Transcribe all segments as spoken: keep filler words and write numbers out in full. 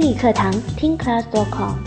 英语课堂听 class dot com。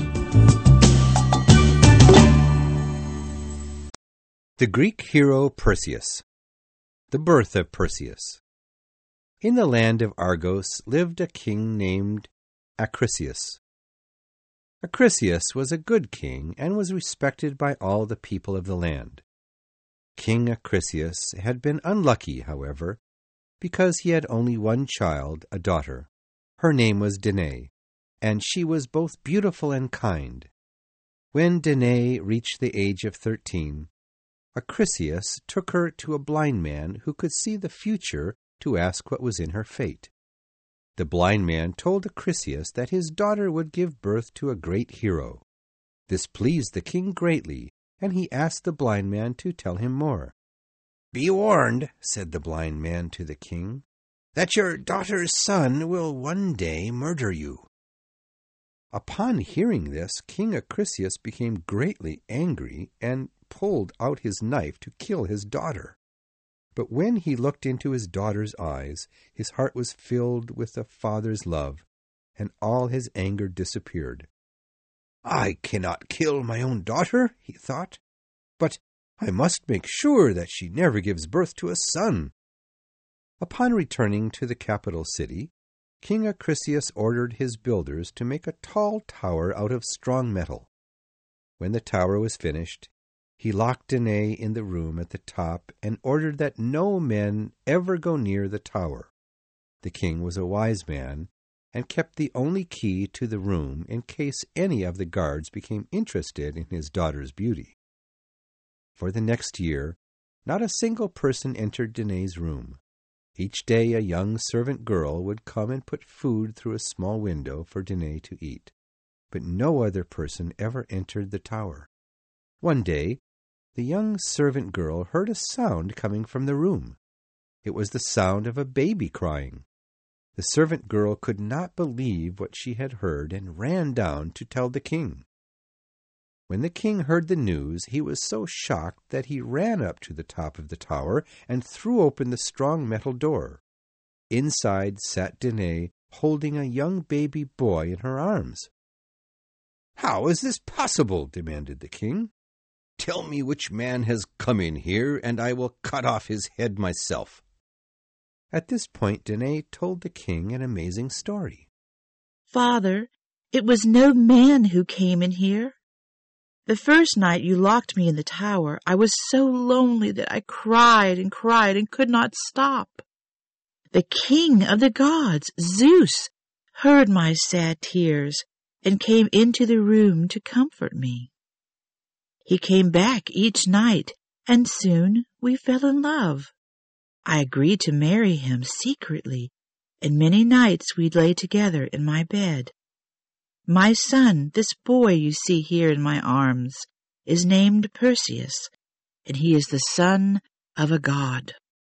The Greek hero Perseus. The birth of Perseus. In the land of Argos lived a king named Acrisius. Acrisius was a good king and was respected by all the people of the land. King Acrisius had been unlucky, however, because he had only one child, a daughter. Her name was Danae, and she was both beautiful and kind. When Danae reached the age of thirteen, Acrisius took her to a blind man who could see the future to ask what was in her fate. The blind man told Acrisius that his daughter would give birth to a great hero. This pleased the king greatly, and he asked the blind man to tell him more. "Be warned," said the blind man to the king, "that your daughter's son will one day murder you." Upon hearing this, King Acrisius became greatly angry and pulled out his knife to kill his daughter. But when he looked into his daughter's eyes, his heart was filled with a father's love, and all his anger disappeared. "I cannot kill my own daughter," he thought, "but I must make sure that she never gives birth to a son." Upon returning to the capital city, King Acrisius ordered his builders to make a tall tower out of strong metal. When the tower was finished, he locked Danae in the room at the top and ordered that no men ever go near the tower. The king was a wise man and kept the only key to the room in case any of the guards became interested in his daughter's beauty. For the next year, not a single person entered Danae's room. Each day a young servant girl would come and put food through a small window for Danae to eat, but no other person ever entered the tower. One day, the young servant girl heard a sound coming from the room. It was the sound of a baby crying. The servant girl could not believe what she had heard and ran down to tell the king. When the king heard the news, he was so shocked that he ran up to the top of the tower and threw open the strong metal door. Inside sat Danae, holding a young baby boy in her arms. "How is this possible?" demanded the king. "Tell me which man has come in here, and I will cut off his head myself." At this point, Danae told the king an amazing story. "Father, it was no man who came in here. The first night you locked me in the tower, I was so lonely that I cried and cried and could not stop. The king of the gods, Zeus, heard my sad tears and came into the room to comfort me. He came back each night, and soon we fell in love. I agreed to marry him secretly, and many nights we lay together in my bed. My son, this boy you see here in my arms, is named Perseus, and he is the son of a god."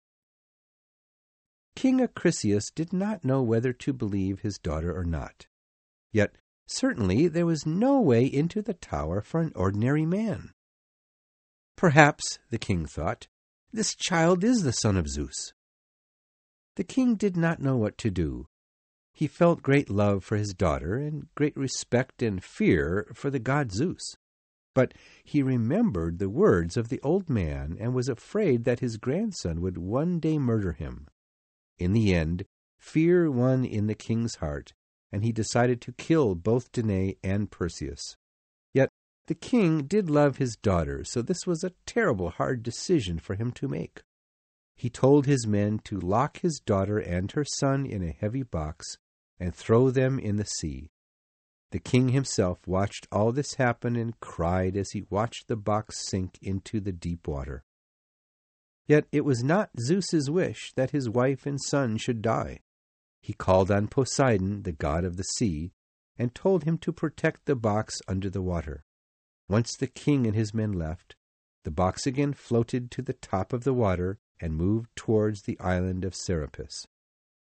King Acrisius did not know whether to believe his daughter or not. Yet certainly there was no way into the tower for an ordinary man. Perhaps, the king thought, this child is the son of Zeus. The king did not know what to do. He felt great love for his daughter and great respect and fear for the god Zeus. But he remembered the words of the old man and was afraid that his grandson would one day murder him. In the end, fear won in the king's heart, and he decided to kill both Danae and Perseus. Yet the king did love his daughter, so this was a terrible hard decision for him to make. He told his men to lock his daughter and her son in a heavy box and throw them in the sea. The king himself watched all this happen and cried as he watched the box sink into the deep water. Yet it was not Zeus's wish that his wife and son should die. He called on Poseidon, the god of the sea, and told him to protect the box under the water. Once the king and his men left, the box again floated to the top of the water and moved towards the island of Serapis.